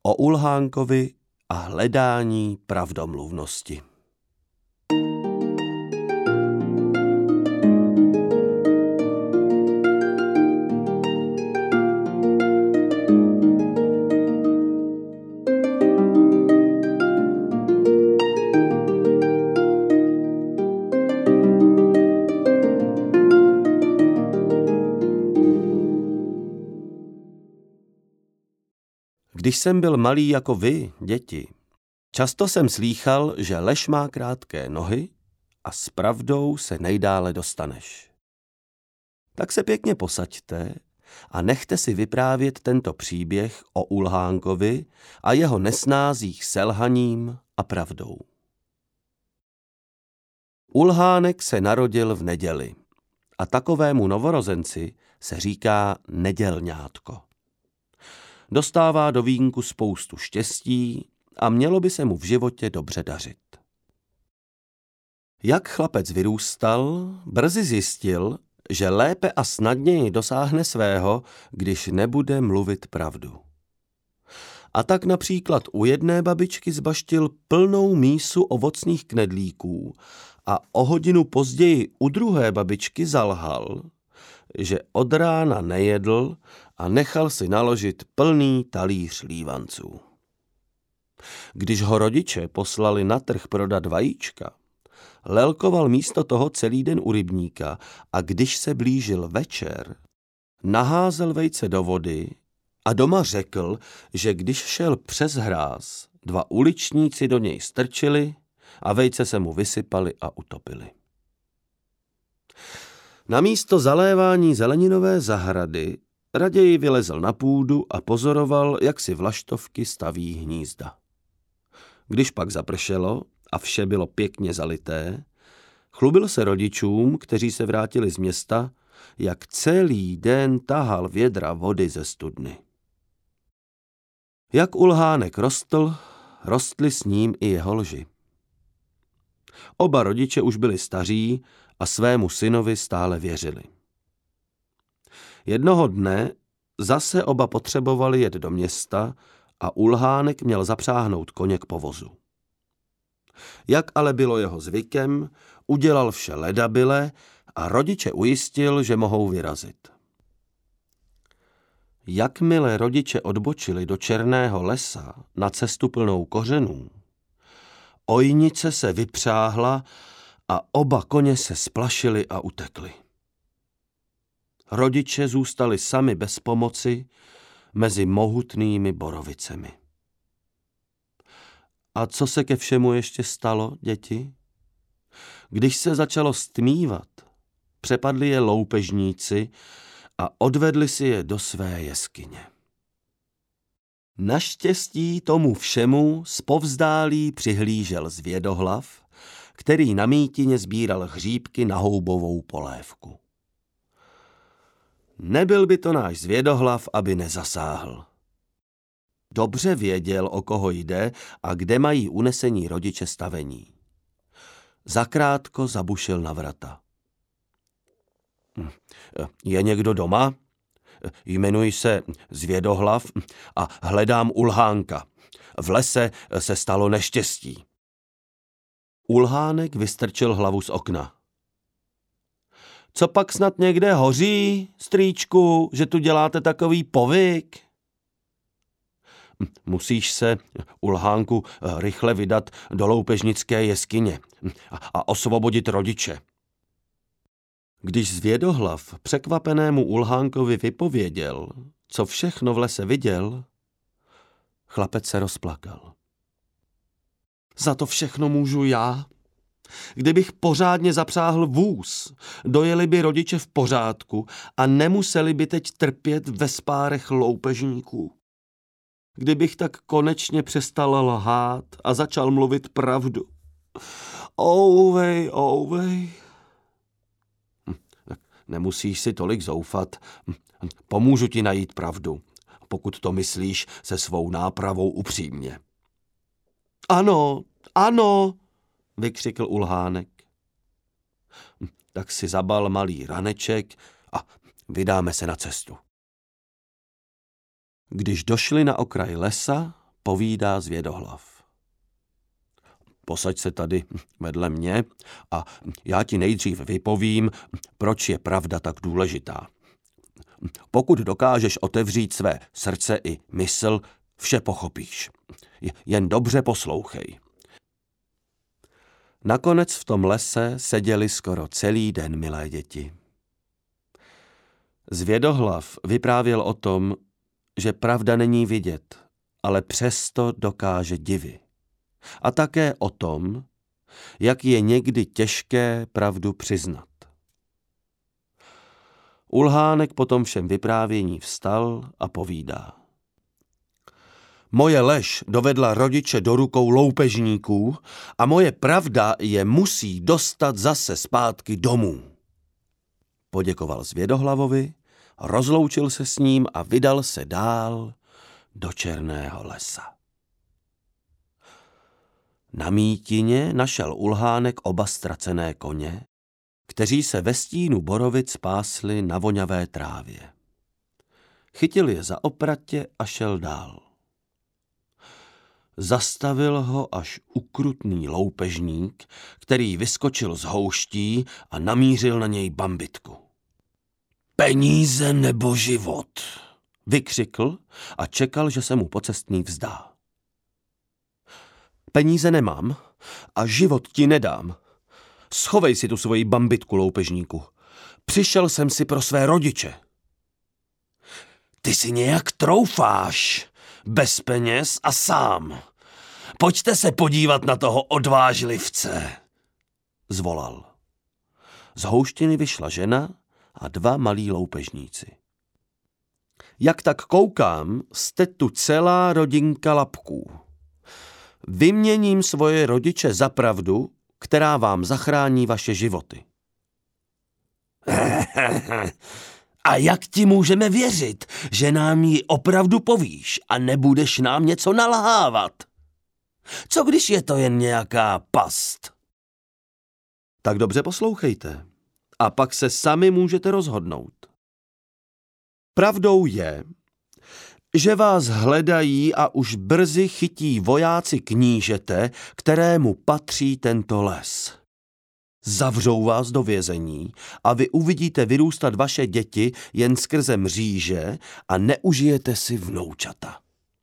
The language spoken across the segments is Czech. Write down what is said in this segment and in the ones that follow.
O Ulhánkovi a hledání pravdomluvnosti. Když jsem byl malý jako vy, děti, často jsem slýchal, že lež má krátké nohy a s pravdou se nejdále dostaneš. Tak se pěkně posaďte a nechte si vyprávět tento příběh o Ulhánkovi a jeho nesnázích selhaním a pravdou. Ulhánek se narodil v neděli a takovému novorozenci se říká nedělňátko. Dostává do vínku spoustu štěstí a mělo by se mu v životě dobře dařit. Jak chlapec vyrůstal, brzy zjistil, že lépe a snadněji dosáhne svého, když nebude mluvit pravdu. A tak například u jedné babičky zbaštil plnou mísu ovocných knedlíků a o hodinu později u druhé babičky zalhal, že od rána nejedl a nechal si naložit plný talíř lívanců. Když ho rodiče poslali na trh prodat vajíčka, lelkoval místo toho celý den u rybníka a když se blížil večer, naházel vejce do vody a doma řekl, že když šel přes hráz, 2 uličníci do něj strčili a vejce se mu vysypaly a utopily. Namísto zalévání zeleninové zahrady raději vylezl na půdu a pozoroval, jak si vlaštovky staví hnízda. Když pak zapršelo a vše bylo pěkně zalité, chlubil se rodičům, kteří se vrátili z města, jak celý den tahal vědra vody ze studny. Jak Ulhánek rostl, rostly s ním i jeho lži. Oba rodiče už byli staří a svému synovi stále věřili. Jednoho dne zase oba potřebovali jet do města a Ulhánek měl zapřáhnout koně k povozu. Jak ale bylo jeho zvykem, udělal vše ledabyle a rodiče ujistil, že mohou vyrazit. Jakmile rodiče odbočili do černého lesa na cestu plnou kořenů, ojnice se vypřáhla a oba koně se splašili a utekli. Rodiče zůstali sami bez pomoci mezi mohutnými borovicemi. A co se ke všemu ještě stalo, děti? Když se začalo stmívat, přepadli je loupežníci a odvedli si je do své jeskyně. Naštěstí tomu všemu zpovzdálí přihlížel zvědohlav, který na mítině sbíral hříbky na houbovou polévku. Nebyl by to náš zvědohlav, aby nezasáhl. Dobře věděl, o koho jde a kde mají unesení rodiče stavení. Zakrátko zabušil na vrata. Je někdo doma? Jmenuji se Zvědohlav a hledám Ulhánka. V lese se stalo neštěstí. Ulhánek vystrčil hlavu z okna. Co pak snad někde hoří, strýčku, že tu děláte takový povyk? Musíš se, Ulhánku, rychle vydat do loupežnické jeskyně a osvobodit rodiče. Když Zvědohlav překvapenému Ulhánkovi vypověděl, co všechno v lese viděl, chlapec se rozplakal. Za to všechno můžu já. Kdybych pořádně zapřáhl vůz, dojeli by rodiče v pořádku a nemuseli by teď trpět ve spárech loupežníků. Kdybych tak konečně přestal lhát a začal mluvit pravdu. Ouvej, ouvej. Nemusíš si tolik zoufat. Pomůžu ti najít pravdu, pokud to myslíš se svou nápravou upřímně. Ano, ano, vykřikl Ulhánek. Tak si zabal malý raneček a vydáme se na cestu. Když došli na okraj lesa, povídá Zvědohlav. Posaď se tady vedle mě a já ti nejdřív vypovím, proč je pravda tak důležitá. Pokud dokážeš otevřít své srdce i mysl, vše pochopíš. Jen dobře poslouchej. Nakonec v tom lese seděli skoro celý den, milé děti. Zvědohlav vyprávěl o tom, že pravda není vidět, ale přesto dokáže divy. A také o tom, jak je někdy těžké pravdu přiznat. Ulhánek po tom všem vyprávění vstal a povídá. Moje lež dovedla rodiče do rukou loupežníků a moje pravda je musí dostat zase zpátky domů. Poděkoval Zvědohlavovi, rozloučil se s ním a vydal se dál do černého lesa. Na mítině našel Ulhánek oba ztracené koně, kteří se ve stínu borovic pásli na voňavé trávě. Chytil je za opratě a šel dál. Zastavil ho až ukrutný loupežník, který vyskočil z houští a namířil na něj bambitku. Peníze nebo život, vykřikl a čekal, že se mu pocestný vzdá. Peníze nemám a život ti nedám. Schovej si tu svoji bambitku, loupežníku. Přišel jsem si pro své rodiče. Ty si nějak troufáš, bez peněz a sám. Pojďte se podívat na toho odvážlivce, zvolal. Z houštiny vyšla žena a dva malí loupežníci. Jak tak koukám, jste tu celá rodinka lapků. Vyměním svoje rodiče za pravdu, která vám zachrání vaše životy. A jak ti můžeme věřit, že nám ji opravdu povíš a nebudeš nám něco nalhávat? Co když je to jen nějaká past? Tak dobře poslouchejte a pak se sami můžete rozhodnout. Pravdou je, že vás hledají a už brzy chytí vojáci knížete, kterému patří tento les. Zavřou vás do vězení a vy uvidíte vyrůstat vaše děti jen skrze mříže a neužijete si vnoučata.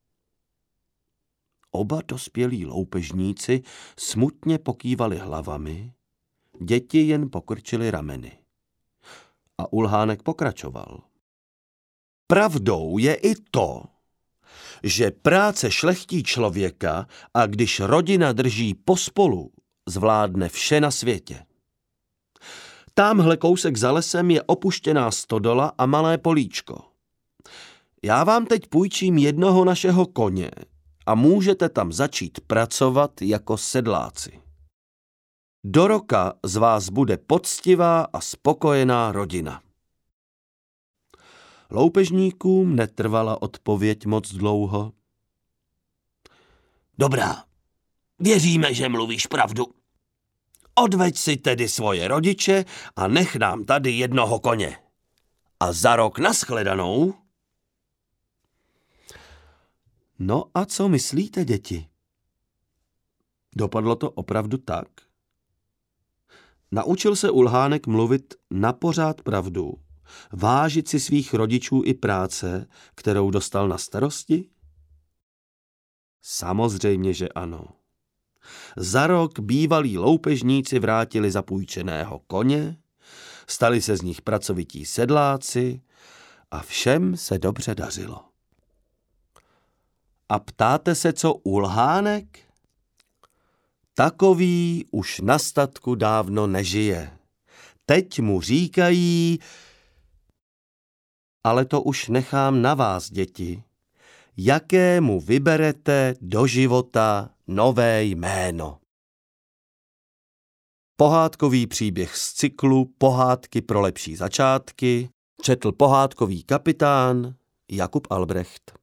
Oba dospělí loupežníci smutně pokývali hlavami, děti jen pokrčily rameny. A Ulhánek pokračoval. Pravdou je i to, že práce šlechtí člověka a když rodina drží pospolu, zvládne vše na světě. Támhle kousek za lesem je opuštěná stodola a malé políčko. Já vám teď půjčím jednoho našeho koně a můžete tam začít pracovat jako sedláci. Do roka z vás bude poctivá a spokojená rodina. Loupežníkům netrvala odpověď moc dlouho. Dobrá, věříme, že mluvíš pravdu. Odveď si tedy svoje rodiče a nech nám tady jednoho koně. A za rok nashledanou. No a co myslíte, děti? Dopadlo to opravdu tak? Naučil se Ulhánek mluvit napořád pravdu, vážit si svých rodičů i práce, kterou dostal na starosti? Samozřejmě, že ano. Za rok bývalí loupežníci vrátili zapůjčeného koně, stali se z nich pracovití sedláci a všem se dobře dařilo. A ptáte se, co Ulhánek? Takový už na statku dávno nežije. Teď mu říkají, ale to už nechám na vás, děti, jaké mu vyberete do života nové jméno. Pohádkový příběh z cyklu Pohádky pro lepší začátky četl pohádkový kapitán Jakub Albrecht.